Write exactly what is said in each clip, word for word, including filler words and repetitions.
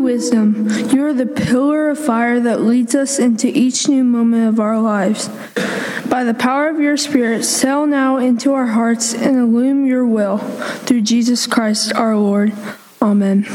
wisdom. You are the pillar of fire that leads us into each new moment of our lives. By the power of your Spirit, sail now into our hearts and illume your will through Jesus Christ our Lord. Amen.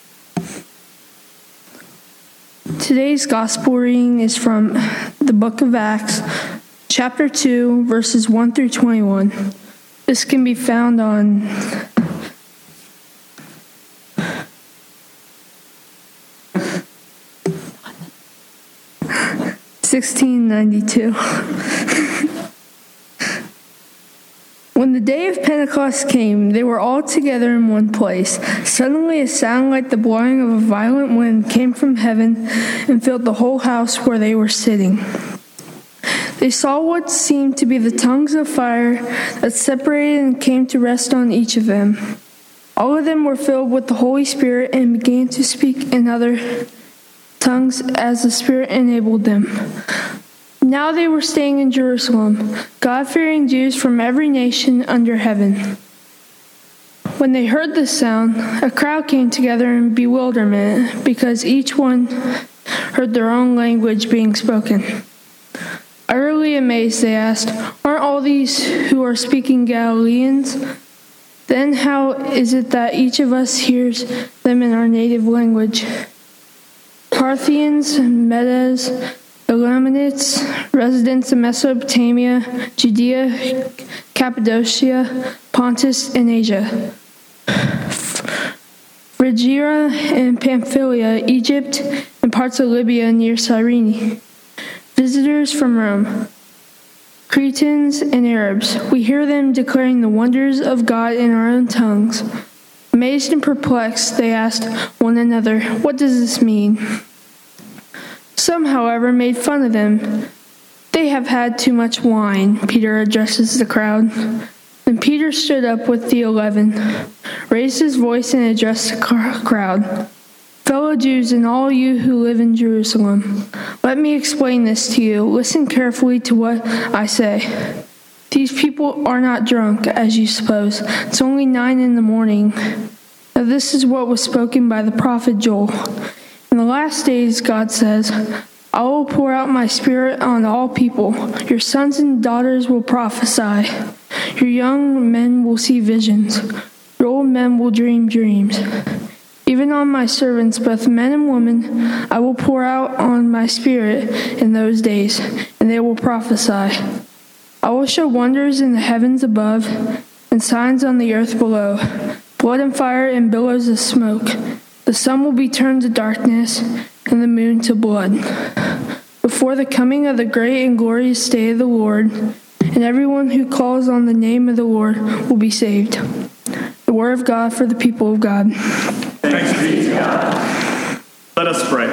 Today's gospel reading is from the book of Acts, chapter two, verses one through twenty-one. This can be found on sixteen ninety-two. When the day of Pentecost came, they were all together in one place. Suddenly a sound like the blowing of a violent wind came from heaven and filled the whole house where they were sitting. They saw what seemed to be the tongues of fire that separated and came to rest on each of them. All of them were filled with the Holy Spirit and began to speak in other tongues as the Spirit enabled them. Now they were staying in Jerusalem, God-fearing Jews from every nation under heaven. When they heard this sound, a crowd came together in bewilderment because each one heard their own language being spoken. Utterly amazed, they asked, "Aren't all these who are speaking Galileans? Then how is it that each of us hears them in our native language? Parthians, Medes, Elamites, residents of Mesopotamia, Judea, Cappadocia, Pontus, and Asia, Phrygia and Pamphylia, Egypt, and parts of Libya near Cyrene. Visitors from Rome, Cretans and Arabs, we hear them declaring the wonders of God in our own tongues." Amazed and perplexed, they asked one another, "What does this mean?" Some, however, made fun of them. "They have had too much wine," Peter addresses the crowd. Then Peter stood up with the eleven, raised his voice, and addressed the crowd. "Fellow Jews and all you who live in Jerusalem, let me explain this to you. Listen carefully to what I say. These people are not drunk, as you suppose. It's only nine in the morning. Now this is what was spoken by the prophet Joel. In the last days, God says, I will pour out my Spirit on all people. Your sons and daughters will prophesy. Your young men will see visions. Your old men will dream dreams. Even on my servants, both men and women, I will pour out on my Spirit in those days, and they will prophesy. I will show wonders in the heavens above and signs on the earth below, blood and fire and billows of smoke. The sun will be turned to darkness and the moon to blood, before the coming of the great and glorious day of the Lord, and everyone who calls on the name of the Lord will be saved." The word of God for the people of God. Thanks be to God. Let us pray.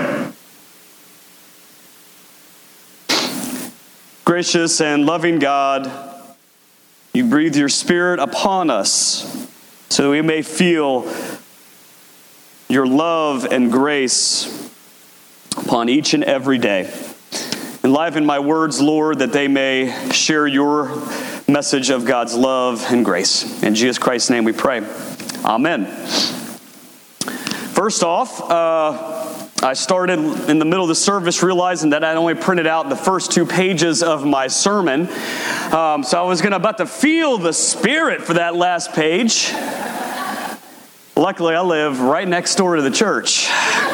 Gracious and loving God, you breathe your Spirit upon us so that we may feel your love and grace upon each and every day. Enliven my words, Lord, that they may share your message of God's love and grace. In Jesus Christ's name we pray. Amen. First off, uh, I started in the middle of the service realizing that I'd only printed out the first two pages of my sermon. Um, so I was going to about to feel the Spirit for that last page. Luckily, I live right next door to the church.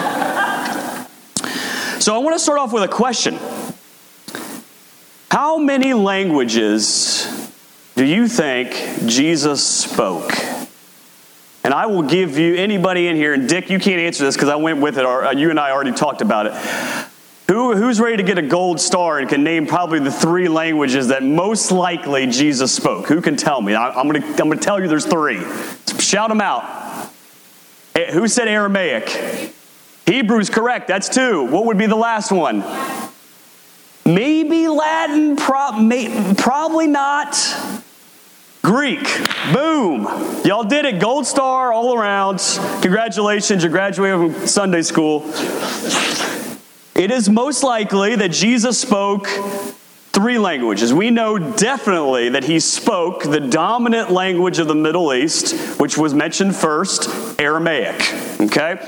So I want to start off with a question. How many languages do you think Jesus spoke? And I will give you, anybody in here, and Dick, you can't answer this because I went with it, or you and I already talked about it. Who, who's ready to get a gold star and can name probably the three languages that most likely Jesus spoke? Who can tell me? I, I'm going to I'm going to tell you there's three. Shout them out. Who said Aramaic? Hebrew's correct. That's two. What would be the last one? Maybe Latin. Pro- may, probably not. Greek. Boom. Y'all did it. Gold star all around. Congratulations. You graduated from Sunday school. It is most likely that Jesus spoke three languages. We know definitely that he spoke the dominant language of the Middle East, which was mentioned first, Aramaic. Okay?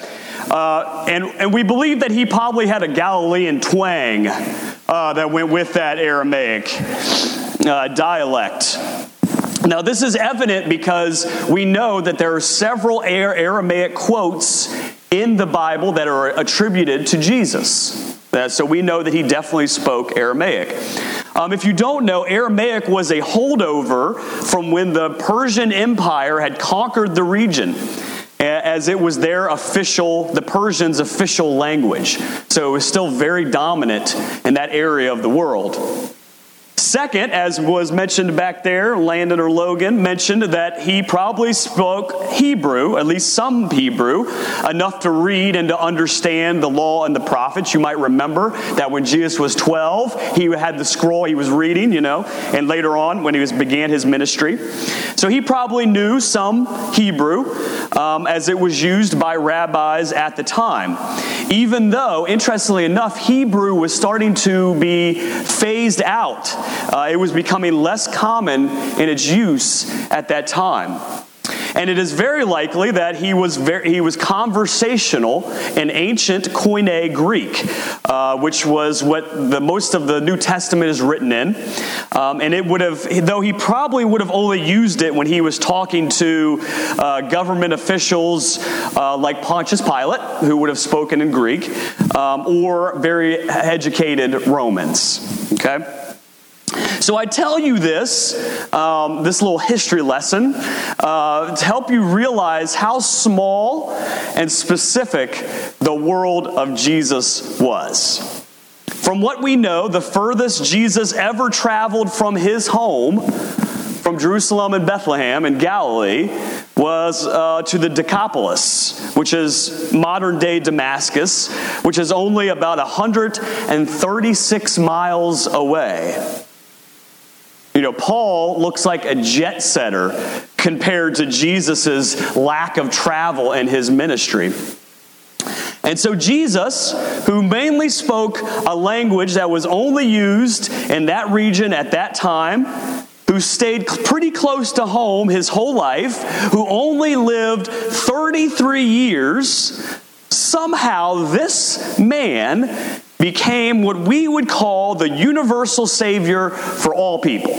Uh, and, and we believe that he probably had a Galilean twang uh, that went with that Aramaic uh, dialect. Now, this is evident because we know that there are several Aramaic quotes in the Bible that are attributed to Jesus. Uh, so we know that he definitely spoke Aramaic. Um, if you don't know, Aramaic was a holdover from when the Persian Empire had conquered the region, as it was their official, the Persians' official language. So it was still very dominant in that area of the world. Second, as was mentioned back there, Landon or Logan mentioned that he probably spoke Hebrew, at least some Hebrew, enough to read and to understand the law and the prophets. You might remember that when Jesus was twelve, he had the scroll he was reading, you know, and later on when he was began his ministry. So he probably knew some Hebrew um, as it was used by rabbis at the time. Even though, interestingly enough, Hebrew was starting to be phased out. Uh, it was becoming less common in its use at that time. And it is very likely that he was very, he was conversational in ancient Koine Greek, uh, which was what the most of the New Testament is written in. Um, and it would have, though he probably would have only used it when he was talking to uh, government officials uh, like Pontius Pilate, who would have spoken in Greek, um, or very educated Romans. Okay? So I tell you this, um, this little history lesson, uh, to help you realize how small and specific the world of Jesus was. From what we know, the furthest Jesus ever traveled from his home, from Jerusalem and Bethlehem in Galilee, was uh, to the Decapolis, which is modern-day Damascus, which is only about one hundred thirty-six miles away. You know, Paul looks like a jet setter compared to Jesus' lack of travel in his ministry. And so Jesus, who mainly spoke a language that was only used in that region at that time, who stayed pretty close to home his whole life, who only lived thirty-three years, somehow this man became what we would call the universal Savior for all people.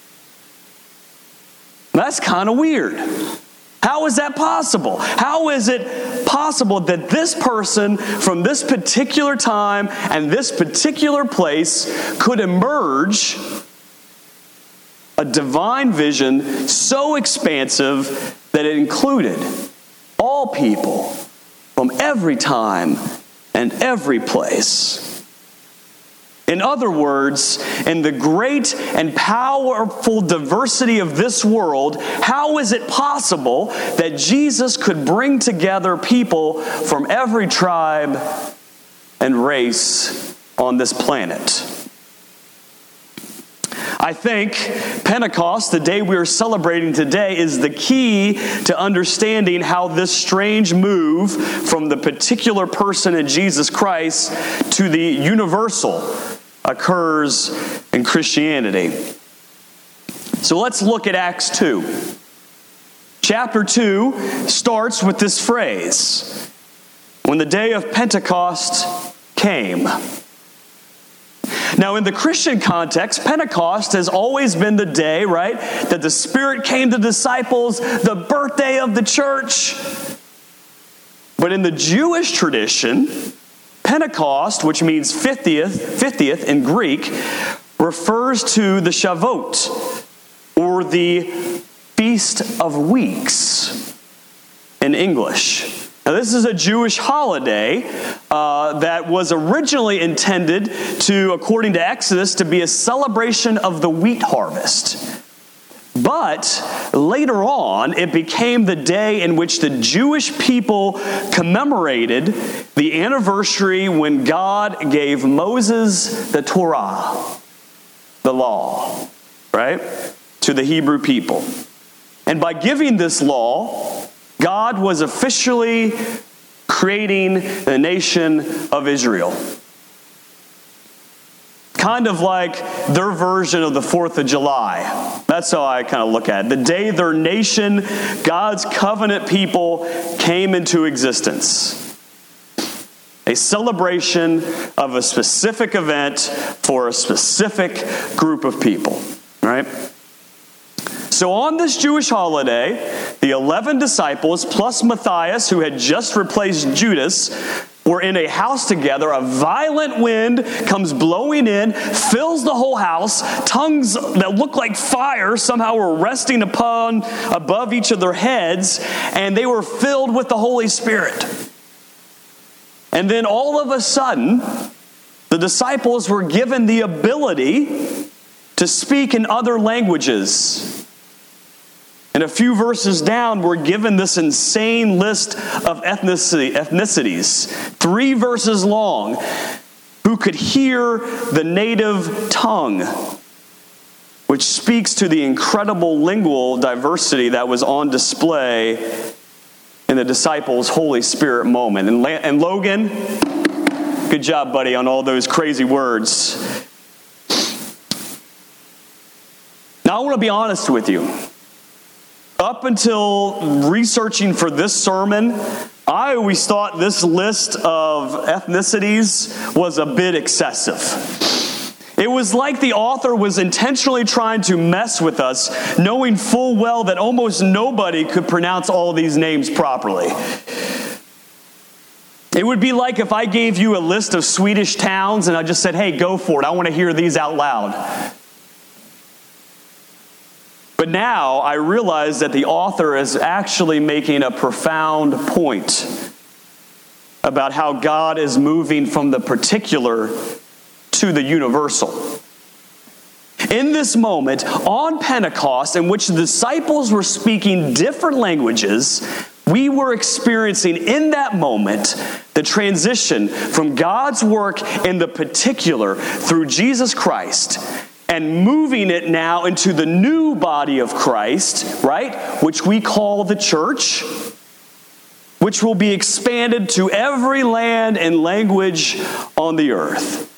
That's kind of weird. How is that possible? How is it possible that this person from this particular time and this particular place could emerge a divine vision so expansive that it included all people from every time and every place? In other words, in the great and powerful diversity of this world, how is it possible that Jesus could bring together people from every tribe and race on this planet? I think Pentecost, the day we are celebrating today, is the key to understanding how this strange move from the particular person in Jesus Christ to the universal occurs in Christianity. So let's look at Acts two. Chapter two starts with this phrase, when the day of Pentecost came. Now, in the Christian context, Pentecost has always been the day, right, that the Spirit came to disciples, the birthday of the church. But in the Jewish tradition, Pentecost, which means fiftieth, fiftieth in Greek, refers to the Shavuot, or the Feast of Weeks in English. Now, this is a Jewish holiday uh, that was originally intended to, according to Exodus, to be a celebration of the wheat harvest. But later on, it became the day in which the Jewish people commemorated the anniversary when God gave Moses the Torah, the law, right, to the Hebrew people. And by giving this law, God was officially creating the nation of Israel. Kind of like their version of the fourth of July. That's how I kind of look at it. The day their nation, God's covenant people, came into existence. A celebration of a specific event for a specific group of people, right? So on this Jewish holiday, the eleven disciples plus Matthias, who had just replaced Judas, were in a house together. A violent wind comes blowing in, fills the whole house. Tongues that look like fire somehow were resting upon above each of their heads, and they were filled with the Holy Spirit. And then all of a sudden, the disciples were given the ability to speak in other languages. And a few verses down, we're given this insane list of ethnicity, ethnicities, three verses long, who could hear the native tongue, which speaks to the incredible lingual diversity that was on display in the disciples' Holy Spirit moment. And, and Logan, good job, buddy, on all those crazy words. Now, I want to be honest with you. Up until researching for this sermon, I always thought this list of ethnicities was a bit excessive. It was like the author was intentionally trying to mess with us, knowing full well that almost nobody could pronounce all these names properly. It would be like if I gave you a list of Swedish towns and I just said, hey, go for it. I want to hear these out loud. But now I realize that the author is actually making a profound point about how God is moving from the particular to the universal. In this moment, on Pentecost, in which the disciples were speaking different languages, we were experiencing in that moment the transition from God's work in the particular through Jesus Christ and moving it now into the new body of Christ, right? Which we call the church, which will be expanded to every land and language on the earth.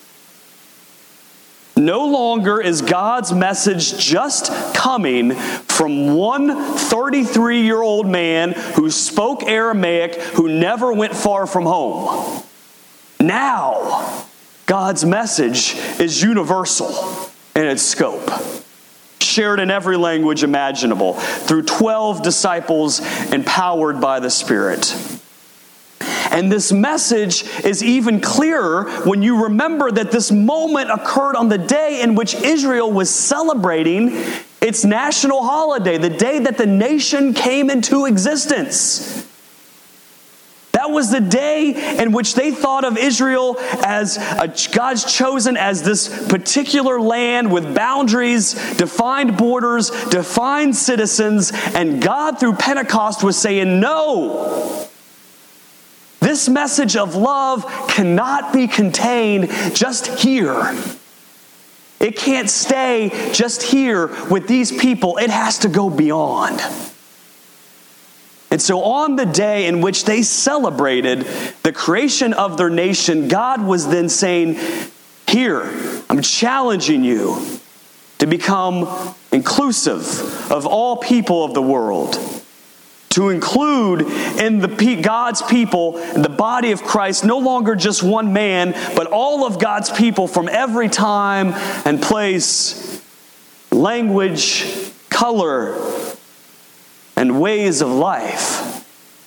No longer is God's message just coming from one thirty-three-year-old man who spoke Aramaic, who never went far from home. Now, God's message is universal in its scope, shared in every language imaginable, through twelve disciples empowered by the Spirit. And this message is even clearer when you remember that this moment occurred on the day in which Israel was celebrating its national holiday, the day that the nation came into existence. That was the day in which they thought of Israel as a, God's chosen as this particular land with boundaries, defined borders, defined citizens, and God through Pentecost was saying, no, this message of love cannot be contained just here. It can't stay just here with these people. It has to go beyond. And so on the day in which they celebrated the creation of their nation, God was then saying, here, I'm challenging you to become inclusive of all people of the world. To include in the God's people, in the body of Christ, no longer just one man, but all of God's people from every time and place, language, color, and ways of life.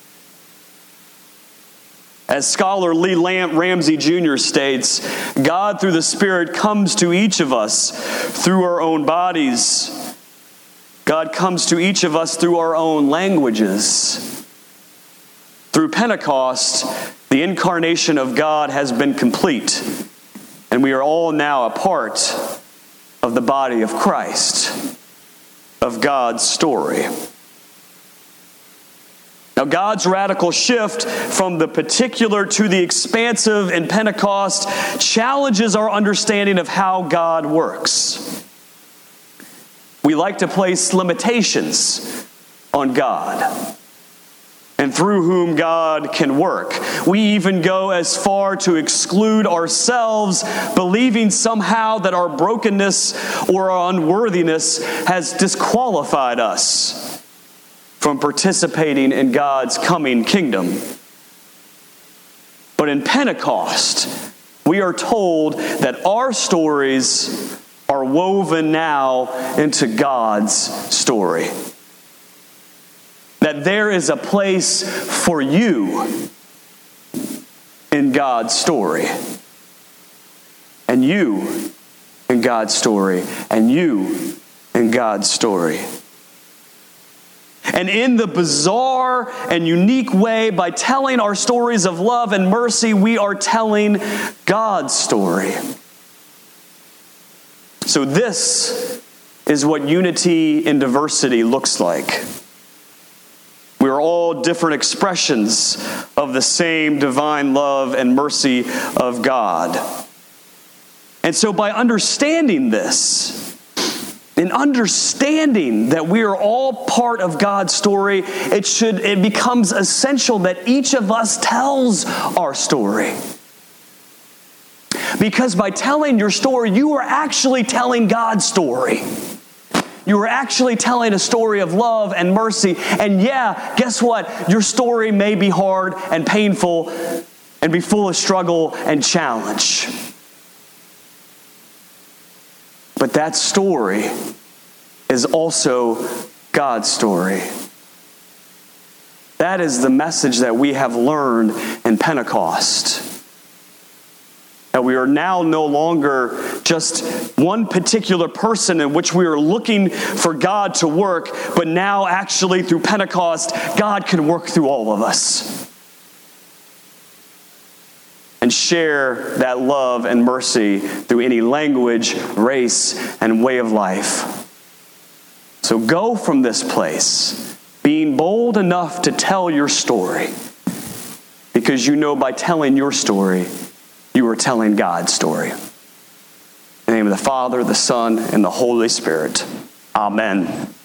As scholar Lee Ramsey Junior states, God through the Spirit comes to each of us through our own bodies. God comes to each of us through our own languages. Through Pentecost, the incarnation of God has been complete, and we are all now a part of the body of Christ, of God's story. Now, God's radical shift from the particular to the expansive in Pentecost challenges our understanding of how God works. We like to place limitations on God and through whom God can work. We even go as far to exclude ourselves, believing somehow that our brokenness or our unworthiness has disqualified us from participating in God's coming kingdom. But in Pentecost, we are told that our stories are woven now into God's story. That there is a place for you in God's story. And you in God's story. And you in God's story. And in the bizarre and unique way, by telling our stories of love and mercy, we are telling God's story. So this is what unity in diversity looks like. We are all different expressions of the same divine love and mercy of God. And so by understanding this, in understanding that we are all part of God's story, it should it becomes essential that each of us tells our story. Because by telling your story, you are actually telling God's story. You are actually telling a story of love and mercy. And yeah, guess what? Your story may be hard and painful and be full of struggle and challenge. But that story is also God's story. That is the message that we have learned in Pentecost. That we are now no longer just one particular person in which we are looking for God to work, but now actually through Pentecost, God can work through all of us. And share that love and mercy through any language, race, and way of life. So go from this place being bold enough to tell your story, because you know by telling your story, you are telling God's story. In the name of the Father, the Son, and the Holy Spirit. Amen.